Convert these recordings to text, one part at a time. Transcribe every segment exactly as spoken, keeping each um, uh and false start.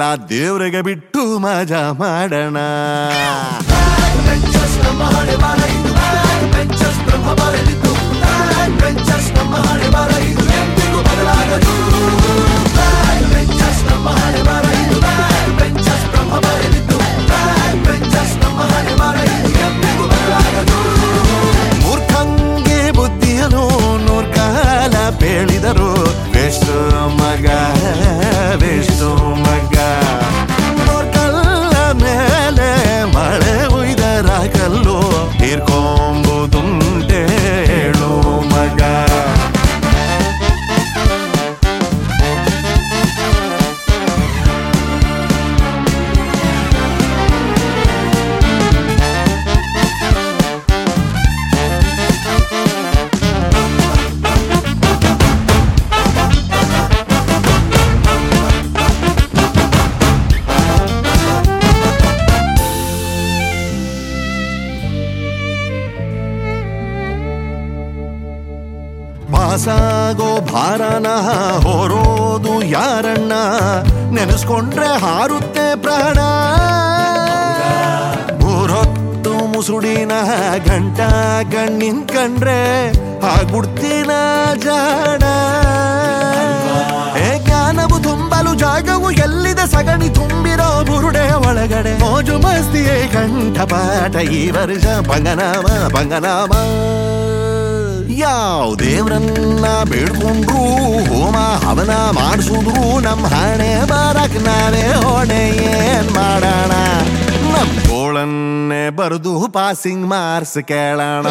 ದೇವ್ರಿಗೆ ಬಿಟ್ಟು ಮಜಾ ಮಾಡೋಣ. ಮೂರ್ಖಂಗೆ ಬುದ್ಧಿಯನು ನೂರ್ ಕಾಲ ಬೇಳಿದರು ವೇಷ್ಟು ಮಗ ವೇಷ್ಟು ಮಗ. ನೋಡ್ಕಲ್ಲ ಮೇಲೆ ಮಳೆ ಉಯ್ದರ ಕಲ್ಲು ತೀರ್ಕೊಂಬುದುಂಟೆ ಹೇಳು ಮಗ. ಪಾಸಾಗೋ ಭಾರನ ಹೊರೋದು ಯಾರಣ್ಣ, ನೆನೆಸ್ಕೊಂಡ್ರೆ ಹಾರುತ್ತೆ ಪ್ರಾಣ. ಮೂರೊತ್ತು ಮುಸುಡಿನ ಗಂಟ ಗಣ್ಣಿನ್ ಕಂಡ್ರೆ ಆಗ್ಬಿಡ್ತೀನ ಜಾಣ. ಜ್ಞಾನವು ತುಂಬಲು ಜಾಗವು ಎಲ್ಲಿದೆ, ಸಗಣಿ ತುಂಬಿರೋ ಬುರುಡೆ ಒಳಗಡೆ. ಮೋಜು ಮಸ್ತಿಯೇ ಕಂಠಪಾಠ ಈ ವರ್ಷ ಪಂಗನಾಮ ಪಂಗನಾಮ. ಯಾವ ದೇವ್ರನ್ನ ಬೇಡ್ಕೊಂಡ್ರು ಹೋಮ ಹವನ ಮಾಡಿಸಿದ್ರು ನಮ್ ಹಣೆ ಬರಕ್ ನಾವೇ ಹೊಣೆ. ಏನ್ ಮಾಡೋಣ, ನಮ್ ಗೋಳನ್ನೇ ಬರೆದು ಪಾಸಿಂಗ್ ಮಾರ್ಸ್ ಕೇಳೋಣ.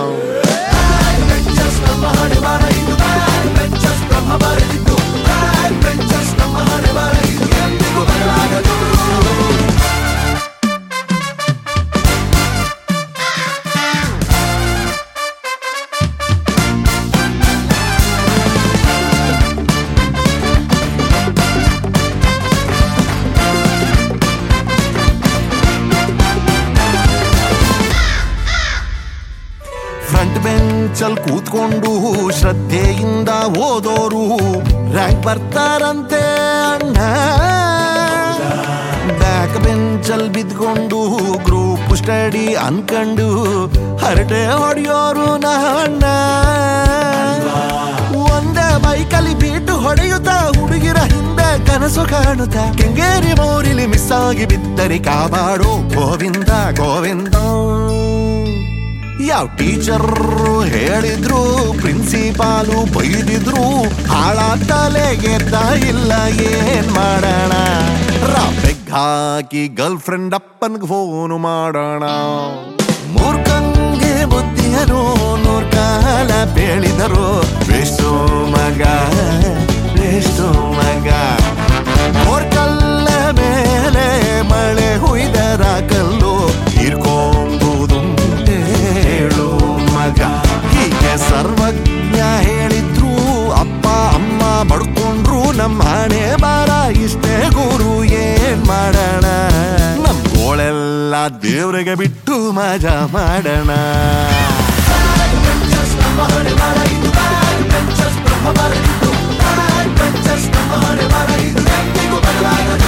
ಫ್ರಂಟ್ ಬೆಂಚಲ್ ಕೂತ್ಕೊಂಡು ಶ್ರದ್ಧೆಯಿಂದ ಓದೋರು ರ್ಯಾಂಕ್ ಬರ್ತಾರಂತೆ ಅಣ್ಣ. ಬ್ಯಾಕ್ ಬೆಂಚಲ್ ಬಿದ್ಕೊಂಡು ಗ್ರೂಪ್ ಸ್ಟಡಿ ಅನ್ಕಂಡು ಹರಟೆ ಹೊಡೆಯೋರು ಅಣ್ಣ. ಒಂದೇ ಬೈಕಲ್ಲಿ ಬೀಟು ಹೊಡೆಯುತ್ತಾ ಹುಡುಗಿರ ಹಿಂದೆ ಕನಸು ಕಾಣುತ್ತಾ ಕೆಂಗೇರಿ ಮೋರಿಲಿ ಮಿಸ್ ಆಗಿ ಬಿದ್ದರಿ ಕಾಪಾಡು ಗೋವಿಂದ ಗೋವಿಂದ. ಯಾವ ಟೀಚರ್ ಹೇಳಿದ್ರು ಪ್ರಿನ್ಸಿಪಾಲು ಬೈದಿದ್ರು ಹಾಳ ತಲೆಗೆದ್ದ ಇಲ್ಲ. ಏನ್ ಮಾಡೋಣ, ರಾಬೆಗ್ ಹಾಕಿ ಗರ್ಲ್ ಫ್ರೆಂಡ್ ಅಪ್ಪನ್ಗೆ ಫೋನು ಮಾಡೋಣ. ಮೂರ್ಖಂಗೆ ಬುದ್ಧಿಯನು ನೂರ್ ಕಾಲ ಬೇಳಿದರು ವೇಷ್ಟು ಮಗ ವೇಷ್ಟು ಮಗ. ಮೂರ್ಖಲ್ಲ ಮೇಲೆ ಮಳೆ ಹುಯ್ದರ ಕಲ್ಲು ತೀರ್ಕೊಂಬುದು ಹೇಳು ಮಗ. ಹೀಗೆ ಸರ್ವಜ್ಞ ಹೇಳಿದ್ರು ಅಪ್ಪ ಅಮ್ಮ ಬಡ್ಕೊಂಡ್ರು ನಮ್ಮ ಹಣೆ ಬಾರ ಇಷ್ಟೇ ಗುರು. ಏನ್ ಮಾಡೋಣ, ನಮ್ ಗೋಳೆಲ್ಲ ದೇವ್ರಿಗೆ ಬಿಟ್ಟು ಮಜಾ ಮಾಡೋಣ. ಬ್ಯಾಕ್ ಬೆಂಚರ್ಸ್ ಬ್ರಹ್ಮ ಬರೆದಿದ್ದು, ಬ್ಯಾಕ್ ಬೆಂಚರ್ಸ್ ನಮ್ಮ ಹಣೆ ಬರ ಇದು ಎಂದಿಗೂ ಬದಲಾಗದು.